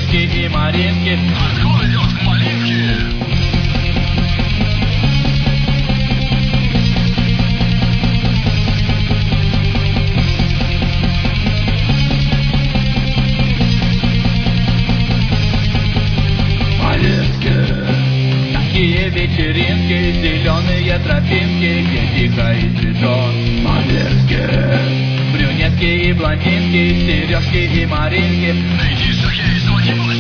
Сережки и Маринки. Хардкор идет в малинке. Такие вечеринки, зеленые тропинки, где тихо и свежо. Малинки. Брюнетки и блондинки, Сережки и Маринки. Иди, Сергей, заводи